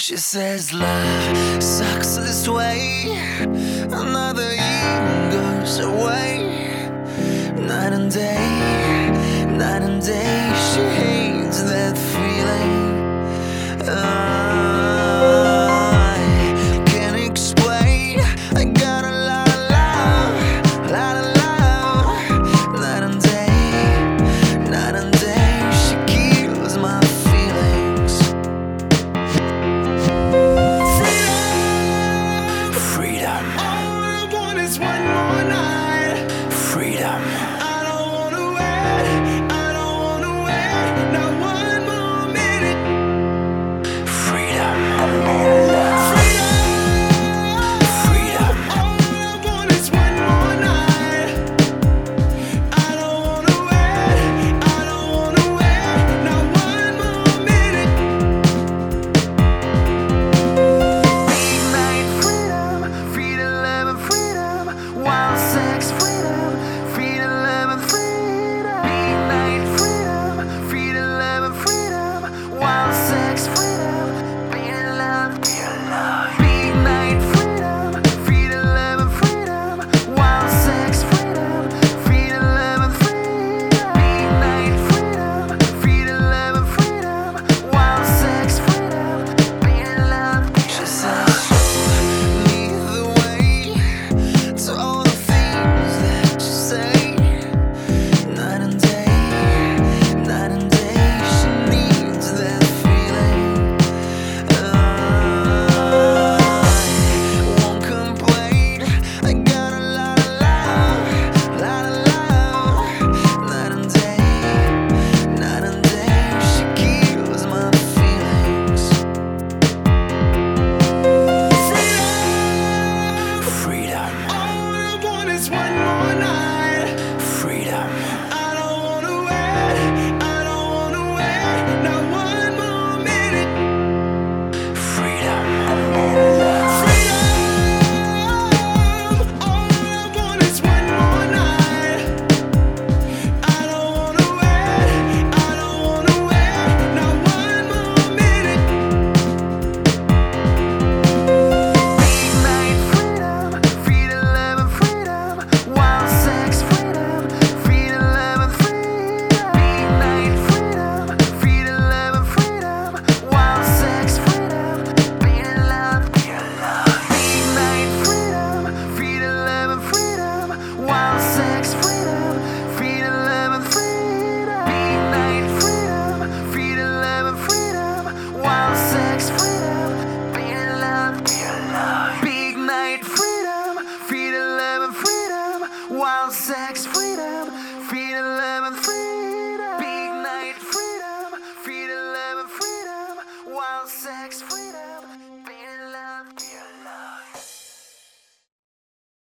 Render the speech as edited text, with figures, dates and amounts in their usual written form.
She says love sucks this way. Another year goes away. Night and day, night and day. She hates that feeling. I can't explain. I got a lot of love, lot of love. Night and day, night and day. She kills my feelings. Freedom. All I want is one more night. Freedom. I don't wanna wait. I don't wanna wait. Not one more minute. Freedom. Freedom. All I want is one more night. I don't wanna wait. I don't wanna wait. Not one more minute. Midnight freedom, freedom, love and freedom, wild sex freedom, freedom, love and freedom. Midnight freedom, freedom, love and freedom, wild sex freedom, freedom, love, freedom, love. Midnight freedom, freedom, love and freedom, wild sex freedom, freedom, love and freedom. Midnight freedom, freedom, love and freedom, wild sex freedom, freedom, love. She says show me the way to all the things that you say. Night and day, night and day. She needs that feeling. I won't complain. I got a lot of love, lot of love. Night and day, night and day. She kills my feelings. Freedom. All I want is one more night. Freedom. I don't wanna wait. I don't wanna wait. Not one more minute. Freedom. Freedom. All I want is one more night. I don't wanna wait. I don't wanna wait. Not one more minute. Midnight freedom, freedom, love and freedom, wild sex freedom, freedom, love and freedom. Midnight freedom, freedom, love and freedom, wild sex freedom, freedom, love, freedom, love. Midnight freedom, freedom, love and freedom, wild sex freedom, freedom, love and freedom. Midnight freedom, freedom, love and freedom, wild sex freedom, freedom, love, freedom, love. Big night freedom, freedom, love and freedom, wild sex freedom, freedom, love and freedom. Big night freedom, freedom, love and freedom, wild sex freedom.